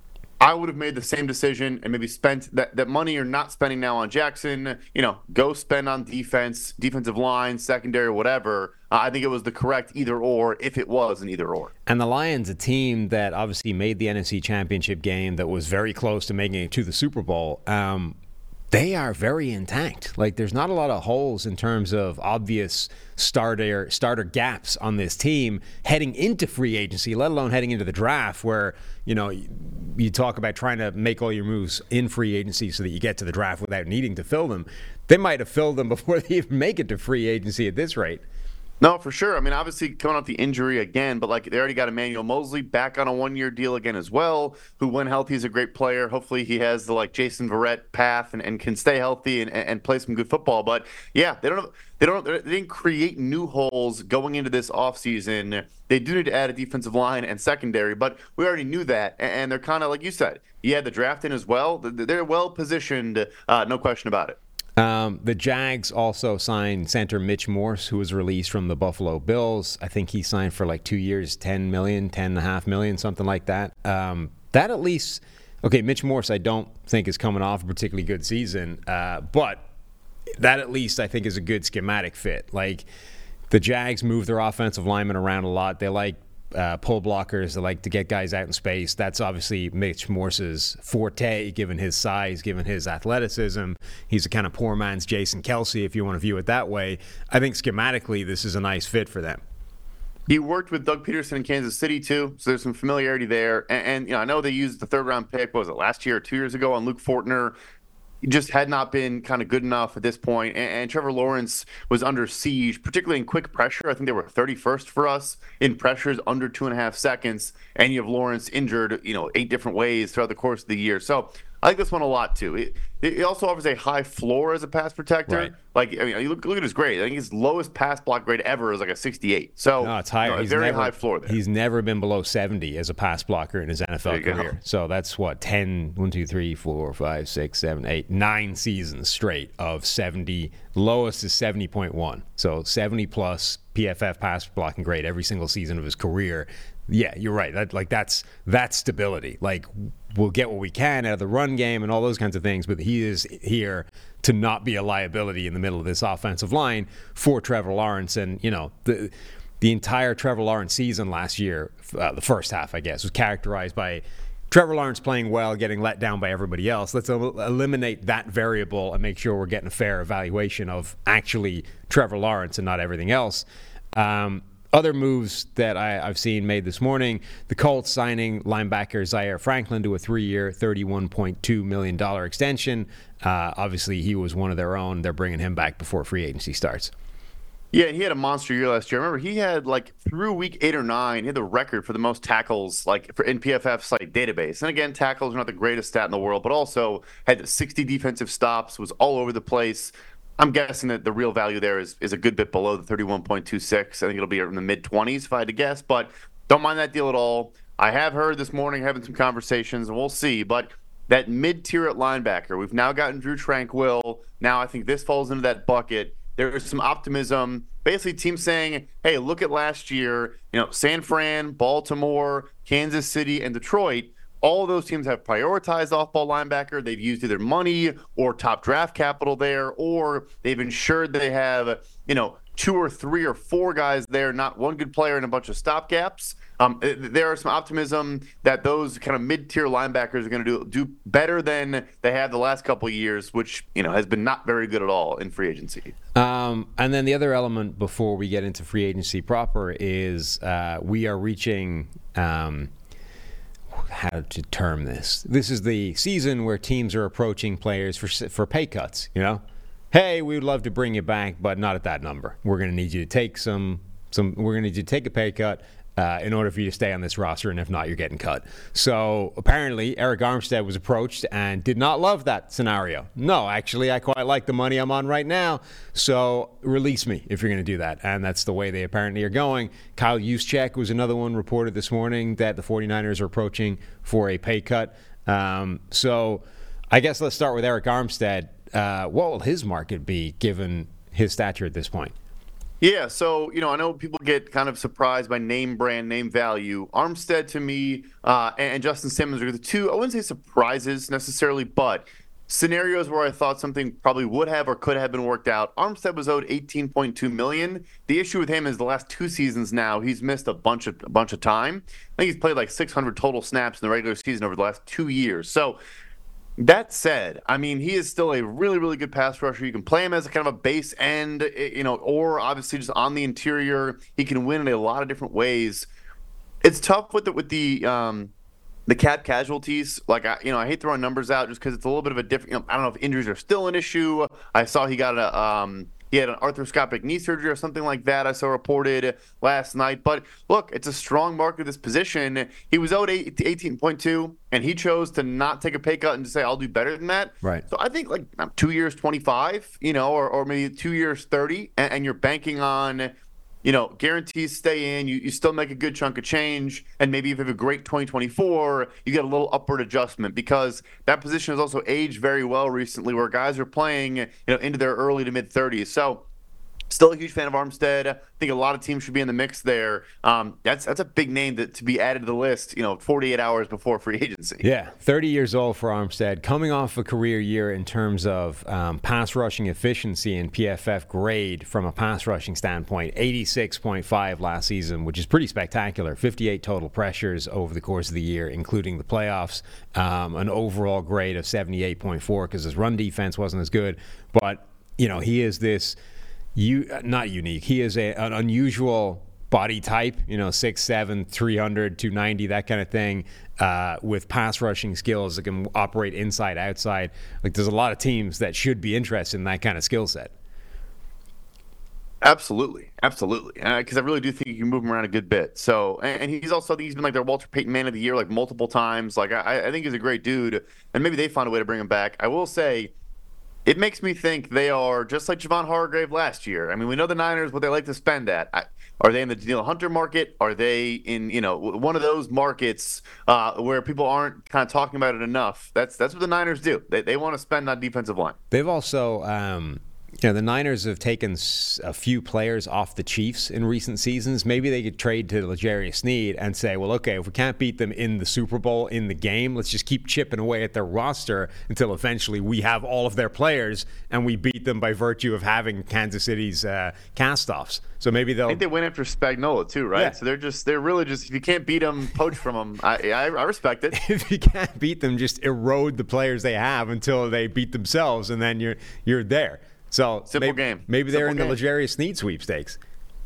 I would have made the same decision and maybe spent that, that money you're not spending now on Jackson, you know, go spend on defense, defensive line, secondary, whatever. Uh, I think it was the correct either or if it was an either or. And the Lions, a team that obviously made the N F C Championship game, that was very close to making it to the Super Bowl, um, they are very intact. Like, there's not a lot of holes in terms of obvious starter starter gaps on this team heading into free agency, let alone heading into the draft, where, you know, you talk about trying to make all your moves in free agency so that you get to the draft without needing to fill them. They might have filled them before they even make it to free agency at this rate. No, for sure. I mean, obviously coming off the injury again, but like they already got Emmanuel Mosley back on a one-year deal again as well, who when healthy is a great player. Hopefully he has the like Jason Verrett path and, and can stay healthy and, and play some good football. But yeah, they don't they don't they didn't create new holes going into this offseason. They do need to add a defensive line and secondary, but we already knew that. And they're kind of like you said, you had the draft in as well. They're well positioned, uh, no question about it. Um, the Jags also signed center Mitch Morse, who was released from the Buffalo Bills. I think he signed for like two years, ten million dollars, ten and a half million dollars, something like that. Um, that at least, okay, Mitch Morse I don't think is coming off a particularly good season, uh, but that at least I think is a good schematic fit. Like, the Jags move their offensive linemen around a lot. They like Uh, pull blockers. They like to get guys out in space. That's obviously Mitch Morse's forte, given his size, given his athleticism. He's a kind of poor man's Jason Kelce, if you want to view it that way. I think schematically this is a nice fit for them. He worked with Doug Peterson in Kansas City too, so there's some familiarity there. And, and you know, I know they used the third round pick, what was it, last year or two years ago on Luke Fortner. He just had not been kind of good enough at this point. And, and Trevor Lawrence was under siege, particularly in quick pressure. I think they were thirty-first for us in pressures under two and a half seconds. And you have Lawrence injured, you know, eight different ways throughout the course of the year. So I like this one a lot too. It, it also offers a high floor as a pass protector. Right. Like, I mean, you look, look at his grade. I think his lowest pass block grade ever is like a sixty-eight. So no, it's higher. You know, he's very never, high floor there. He's never been below seventy as a pass blocker in his N F L career. Go. So that's what, ten, one, two, three, four, five, six, seven, eight, nine seasons straight of seventy. Lowest is seventy point one. So seventy plus P F F pass blocking grade every single season of his career. Yeah, you're right. That, like that's that's stability. Like, we'll get what we can out of the run game and all those kinds of things, but he is here to not be a liability in the middle of this offensive line for Trevor Lawrence. And, you know, the the entire Trevor Lawrence season last year, uh, the first half, I guess, was characterized by Trevor Lawrence playing well, getting let down by everybody else. Let's el- eliminate that variable and make sure we're getting a fair evaluation of actually Trevor Lawrence and not everything else. Um, Other moves that I, I've seen made this morning, the Colts signing linebacker Zaire Franklin to a three-year, thirty-one point two million dollars extension. Uh, obviously, he was one of their own. They're bringing him back before free agency starts. Yeah, he had a monster year last year. I remember he had, like, through week eight or nine, he had the record for the most tackles, like, for, in P F F's like database. And again, tackles are not the greatest stat in the world, but also had sixty defensive stops, was all over the place. I'm guessing that the real value there is, is a good bit below the thirty-one point two six. I think it'll be in the mid-twenties if I had to guess, but don't mind that deal at all. I have heard this morning, having some conversations, and we'll see, but that mid-tier at linebacker, we've now gotten Drew Tranquill. Now I think this falls into that bucket. There is some optimism. Basically, teams saying, hey, look at last year. You know, San Fran, Baltimore, Kansas City, and Detroit. All of those teams have prioritized off-ball linebacker. They've used either money or top draft capital there, or they've ensured they have, you know, two or three or four guys there, not one good player and a bunch of stopgaps. Um, there are some optimism that those kind of mid-tier linebackers are going to do do better than they have the last couple of years, which, you know, has been not very good at all in free agency. Um, and then the other element before we get into free agency proper is uh, we are reaching um, – how to term this. This is the season where teams are approaching players for for pay cuts. You know, hey, we would love to bring you back, but not at that number. We're going to need you to take some some. We're going to need you to take a pay cut. Uh, in order for you to stay on this roster, and if not, you're getting cut. So apparently, Eric Armstead was approached and did not love that scenario. No, actually, I quite like the money I'm on right now, so release me if you're going to do that. And that's the way they apparently are going. Kyle Juszczyk was another one reported this morning that the 49ers are approaching for a pay cut. Um, so I guess let's start with Eric Armstead. Uh, what will his market be given his stature at this point? Yeah, so, you know, I know people get kind of surprised by name brand, name value. Armstead, to me, uh, and Justin Simmons are the two, I wouldn't say surprises necessarily, but scenarios where I thought something probably would have or could have been worked out. Armstead was owed eighteen point two million dollars. The issue with him is the last two seasons now, he's missed a bunch of a bunch of time. I think he's played like six hundred total snaps in the regular season over the last two years. So, that said, I mean, he is still a really, really good pass rusher. You can play him as a kind of a base end, you know, or obviously just on the interior. He can win in a lot of different ways. It's tough with the with the um, the cap casualties. Like, I, you know, I hate throwing numbers out just because it's a little bit of a different. You know, I don't know if injuries are still an issue. I saw he got a um, he had an arthroscopic knee surgery or something like that. I saw reported last night. But look, it's a strong mark of this position. He was owed eighteen point two, and he chose to not take a pay cut and to say, I'll do better than that. Right. So I think like two years, twenty-five, you know, or, or maybe two years, thirty, and, and you're banking on, you know, guarantees stay in. You, you still make a good chunk of change, and maybe if you have a great twenty twenty-four, you get a little upward adjustment because that position has also aged very well recently, where guys are playing, you know, into their early to mid thirties. So, still a huge fan of Armstead. I think a lot of teams should be in the mix there. Um, that's that's a big name to, to be added to the list, you know, forty-eight hours before free agency. Yeah, thirty years old for Armstead, coming off a career year in terms of um, pass rushing efficiency and P F F grade from a pass rushing standpoint, eighty-six point five last season, which is pretty spectacular. fifty-eight total pressures over the course of the year, including the playoffs. Um, an overall grade of seventy-eight point four because his run defense wasn't as good. But, you know, he is this... You not unique. He is a, an unusual body type, you know, six seven, three hundred, two ninety, that kind of thing, uh, with pass rushing skills that can operate inside, outside. Like, there's a lot of teams that should be interested in that kind of skill set. Absolutely, absolutely, because uh, I really do think you can move him around a good bit. So, and, and he's also, I think he's been like their Walter Payton Man of the Year like multiple times. Like, I, I think he's a great dude, and maybe they find a way to bring him back. I will say, it makes me think they are just like Javon Hargrave last year. I mean, we know the Niners, what they like to spend at. I, are they in the Danielle Hunter market? Are they in, you know, one of those markets uh, where people aren't kind of talking about it enough? That's that's what the Niners do. They they want to spend on defensive line. They've also, um, you know, the Niners have taken a few players off the Chiefs in recent seasons. Maybe they could trade to L'Jarius Sneed and say, well, okay, if we can't beat them in the Super Bowl, in the game, let's just keep chipping away at their roster until eventually we have all of their players and we beat them by virtue of having Kansas City's uh, cast-offs. So maybe they'll... I think they went after Spagnuolo too, right? Yeah. So they're just, they're really just, if you can't beat them, poach from them. I, I, I respect it. If you can't beat them, just erode the players they have until they beat themselves, and then you're you're there. So Simple maybe, game. Maybe they're Simple in the game. L'Jarius Sneed sweepstakes.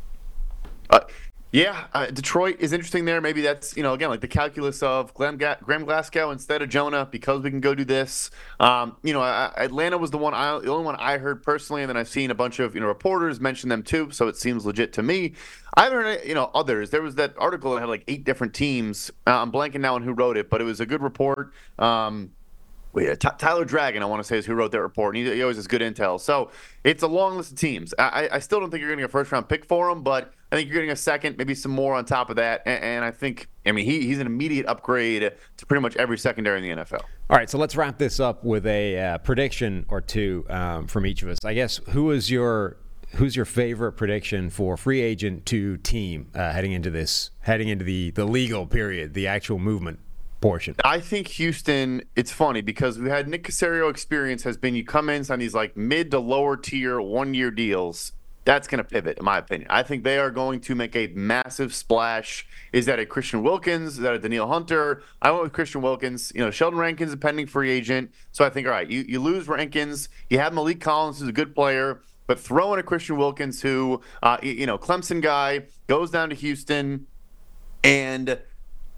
Uh, yeah, uh, Detroit is interesting there. Maybe that's, you know, again, like the calculus of Graham, Ga- Graham Glasgow instead of Jonah because we can go do this. Um, you know, I, Atlanta was the one, I, the only one I heard personally, and then I've seen a bunch of, you know, reporters mention them too, so it seems legit to me. I haven't heard, you know, others. There was that article that had like eight different teams. Uh, I'm blanking now on who wrote it, but it was a good report. Um, Wait, uh, T- Tyler Dragon, I want to say, is who wrote that report. And he, he always has good intel. So it's a long list of teams. I, I still don't think you're getting a first-round pick for him, but I think you're getting a second, maybe some more on top of that. And, and I think, I mean, he, he's an immediate upgrade to pretty much every secondary in the N F L. All right, so let's wrap this up with a uh, prediction or two um, from each of us. I guess, who is your who's your favorite prediction for free agent to team uh, heading into this, heading into the, the legal period, the actual movement portion? I think Houston, it's funny because we had Nick Caserio experience has been you come in on these like mid to lower tier one year deals. That's going to pivot, in my opinion. I think they are going to make a massive splash. Is that a Christian Wilkins? Is that a Danielle Hunter? I went with Christian Wilkins. You know, Sheldon Rankins, a pending free agent. So I think, all right, you, you lose Rankins. You have Malik Collins, who's a good player, but throw in a Christian Wilkins who, uh, you know, Clemson guy, goes down to Houston, and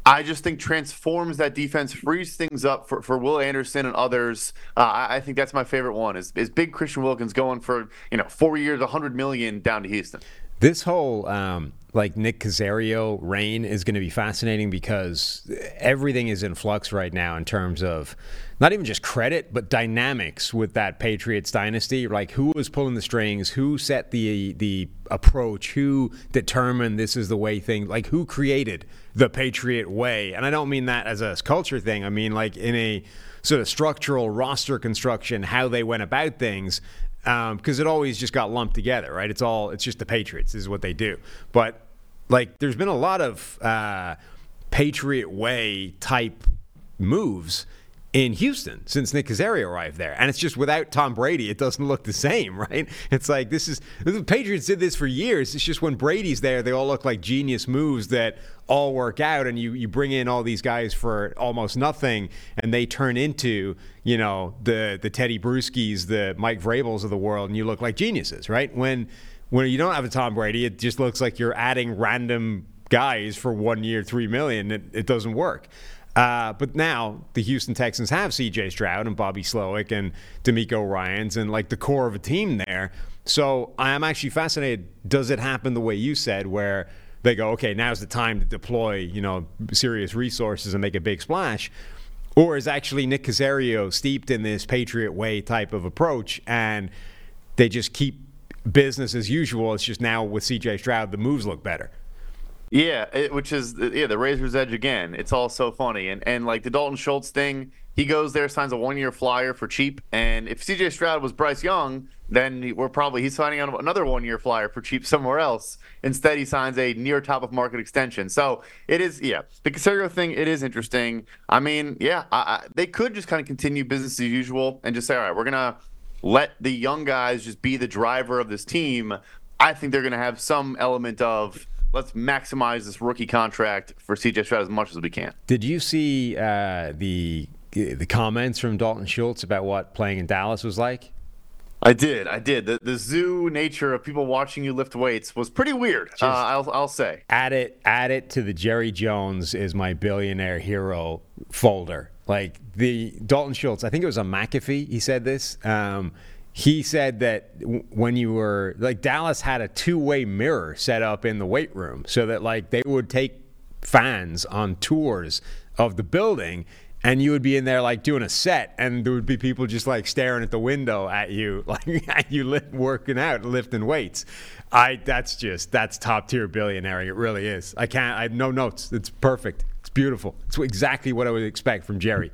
I just think transforms that defense, frees things up for, for Will Anderson and others. Uh, I, I think that's my favorite one is, is big Christian Wilkins going for, you know, four years, one hundred million dollars down to Houston. This whole um, like Nick Caserio reign is going to be fascinating because everything is in flux right now in terms of not even just credit, but dynamics with that Patriots dynasty. Like who was pulling the strings, who set the the approach, who determined this is the way things, like who created the Patriot way. And I don't mean that as a culture thing. I mean like in a sort of structural roster construction, how they went about things. Because um, it always just got lumped together, right? It's all, it's just the Patriots. This is what they do. But, like, there's been a lot of uh, Patriot way type moves in Houston since Nick Caserio arrived there. And it's just without Tom Brady, it doesn't look the same, right? It's like this is the Patriots did this for years. It's just when Brady's there, they all look like genius moves that all work out, and you, you bring in all these guys for almost nothing, and they turn into, you know, the the Teddy Bruschi's, the Mike Vrabels of the world, and you look like geniuses, right? When when you don't have a Tom Brady, it just looks like you're adding random guys for one year, three million. It, it doesn't work. Uh, but now the Houston Texans have C J Stroud and Bobby Slowick and DeMeco Ryans and like the core of a team there. So I'm actually fascinated. Does it happen the way you said, where they go, okay, now's the time to deploy, you know, serious resources and make a big splash? Or is actually Nick Caserio steeped in this Patriot way type of approach and they just keep business as usual? It's just now with C J Stroud, the moves look better. Yeah, it, which is yeah the razor's edge again. It's all so funny, and and like the Dalton Schultz thing, he goes there, signs a one-year flyer for cheap, and if C J Stroud was Bryce Young, then we're probably he's signing on another one-year flyer for cheap somewhere else. Instead, he signs a near top of market extension. So it is yeah the Caserio thing. It is interesting. I mean, yeah, I, I, they could just kind of continue business as usual and just say, all right, we're gonna let the young guys just be the driver of this team. I think they're gonna have some element of, let's maximize this rookie contract for C J Stroud as much as we can. Did you see uh, the the comments from Dalton Schultz about what playing in Dallas was like? I did. I did. The the zoo nature of people watching you lift weights was pretty weird. Uh, I'll I'll say. Add it add it to the Jerry Jones is my billionaire hero folder. Like the Dalton Schultz, I think it was on McAfee. He said this. Um, He said that when you were, like, Dallas had a two-way mirror set up in the weight room so that, like, they would take fans on tours of the building and you would be in there, like, doing a set and there would be people just, like, staring at the window at you, like, at you lift, working out, lifting weights. I, that's just, that's top-tier billionairing. It really is. I can't, I have no notes. It's perfect. It's beautiful. It's exactly what I would expect from Jerry.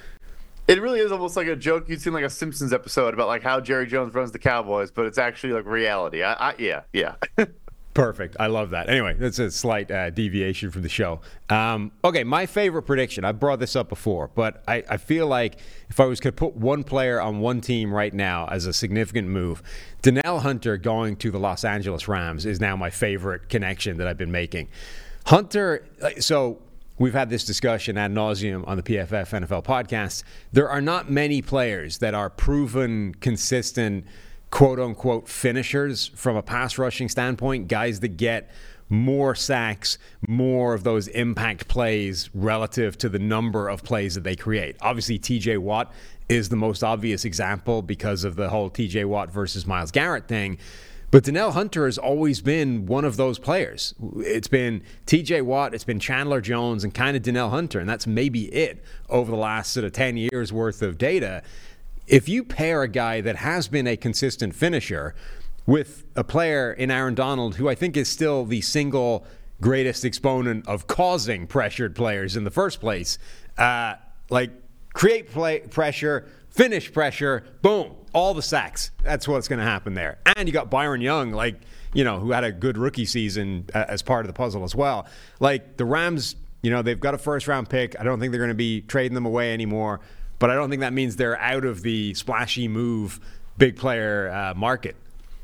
It really is almost like a joke you'd seen like a Simpsons episode about like how Jerry Jones runs the Cowboys, but it's actually like reality. I, I yeah, yeah. Perfect. I love that. Anyway, that's a slight uh, deviation from the show. Um, okay, my favorite prediction. I've brought this up before, but I, I feel like if I was to put one player on one team right now as a significant move, Danielle Hunter going to the Los Angeles Rams is now my favorite connection that I've been making. Hunter, so... We've had this discussion ad nauseum on the P F F N F L podcast. There are not many players that are proven, consistent, quote-unquote finishers from a pass rushing standpoint, guys that get more sacks, more of those impact plays relative to the number of plays that they create. Obviously, T J Watt is the most obvious example because of the whole T J Watt versus Myles Garrett thing. But Danielle Hunter has always been one of those players. It's been T J Watt, it's been Chandler Jones, and kind of Danielle Hunter, and that's maybe it over the last sort of ten years worth of data. If you pair a guy that has been a consistent finisher with a player in Aaron Donald, who I think is still the single greatest exponent of causing pressured players in the first place, uh, like create play pressure, finish pressure, boom, all the sacks. That's what's going to happen there. And you got Byron Young, like, you know, who had a good rookie season uh, as part of the puzzle as well. Like, the Rams, you know, they've got a first-round pick. I don't think they're going to be trading them away anymore. But I don't think that means they're out of the splashy move, big player uh, market.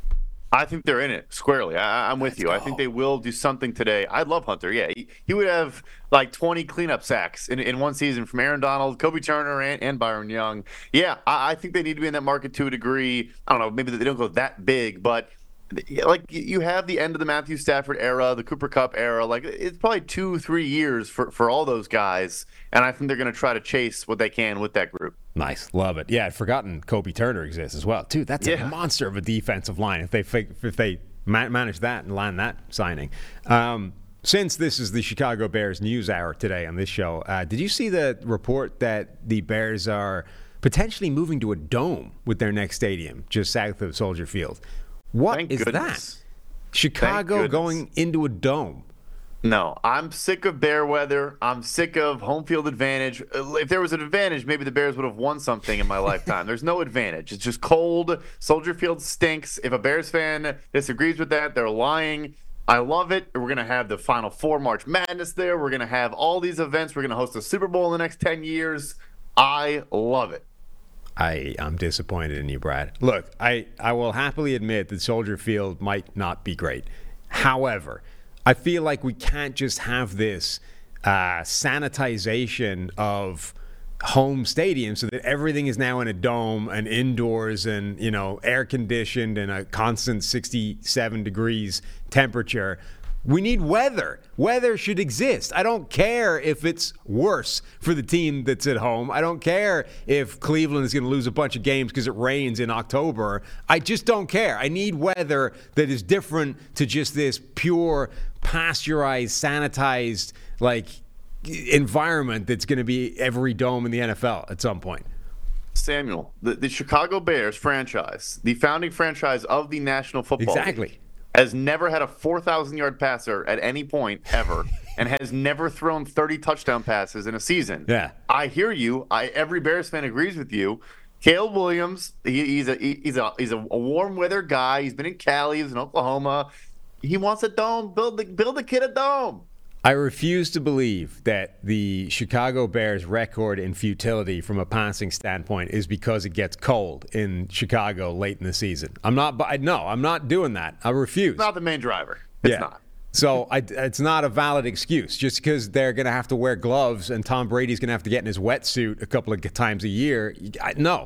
I think they're in it squarely. I, I'm with Let's you. go. I think they will do something today. I love Hunter. Yeah, he, he would have like twenty cleanup sacks in, in one season from Aaron Donald, Kobe Turner, and, and Byron Young. Yeah, I, I think they need to be in that market to a degree. I don't know, maybe they don't go that big, but like you have the end of the Matthew Stafford era, the Cooper Kupp era. Like it's probably two, three years for, for all those guys, and I think they're going to try to chase what they can with that group. Nice, love it. Yeah, I'd forgotten Kobe Turner exists as well, too. That's yeah. a monster of a defensive line if they if they manage that and land that signing. Um, Since this is the Chicago Bears news hour today on this show, uh, did you see the report that the Bears are potentially moving to a dome with their next stadium just south of Soldier Field? What Thank is goodness. that? Chicago going into a dome? No, I'm sick of Bear weather. I'm sick of home field advantage. If there was an advantage, maybe the Bears would have won something in my lifetime. There's no advantage. It's just cold. Soldier Field stinks. If a Bears fan disagrees with that, they're lying. I love it. We're going to have the Final Four March Madness there. We're going to have all these events. We're going to host a Super Bowl in the next ten years. I love it. I, I'm disappointed in you, Brad. Look, I, I will happily admit that Soldier Field might not be great. However, I feel like we can't just have this uh, sanitization of home stadium so that everything is now in a dome and indoors and, you know, air conditioned and a constant sixty-seven degrees temperature. We need weather. Weather should exist. I don't care if it's worse for the team that's at home. I don't care if Cleveland is going to lose a bunch of games because it rains in October. I just don't care. I need weather that is different to just this pure pasteurized, sanitized, like, environment that's going to be every dome in the N F L at some point. Samuel, the, the Chicago Bears franchise, the founding franchise of the National Football exactly. League, has never had a four thousand yard passer at any point ever and has never thrown thirty touchdown passes in a season. Yeah. I hear you. I Every Bears fan agrees with you. Caleb Williams, he, he's a he, he's a he's a, a warm weather guy. He's been in Cali, he was in Oklahoma. He wants a dome. Build the build the kid a dome. I refuse to believe that the Chicago Bears' record in futility from a passing standpoint is because it gets cold in Chicago late in the season. I'm not. No, I'm not doing that. I refuse. It's not the main driver. It's yeah. not. So I, it's not a valid excuse. Just because they're going to have to wear gloves and Tom Brady's going to have to get in his wetsuit a couple of times a year. I, no.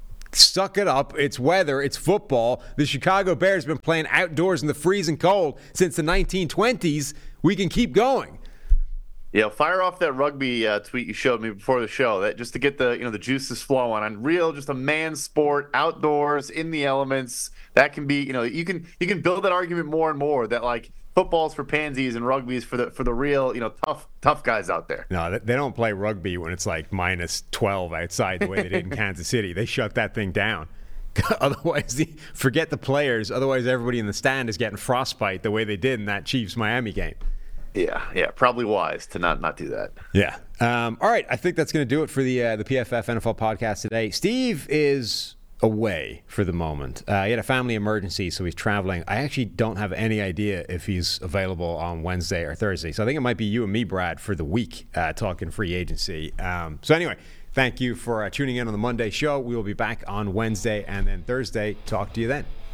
Suck it up. It's weather. It's football. The Chicago Bears have been playing outdoors in the freezing cold since the nineteen twenties. We can keep going. Yeah, fire off that rugby uh, tweet you showed me before the show. That just to get the you know the juices flowing on real, just a man sport, outdoors, in the elements. That can be you know you can you can build that argument more and more that like football's for pansies and rugby's for the for the real you know tough tough guys out there. No, they don't play rugby when it's like minus twelve outside the way they did in Kansas City. They shut that thing down. Otherwise, the, forget the players. Otherwise, everybody in the stand is getting frostbite the way they did in that Chiefs-Miami game. Yeah, yeah, probably wise to not not do that. Yeah. Um, all right, I think that's going to do it for the uh, the P F F N F L podcast today. Steve is away for the moment. Uh, he had a family emergency, so he's traveling. I actually don't have any idea if he's available on Wednesday or Thursday. So I think it might be you and me, Brad, for the week uh, talking free agency. Um, so anyway, thank you for uh, tuning in on the Monday show. We will be back on Wednesday and then Thursday. Talk to you then.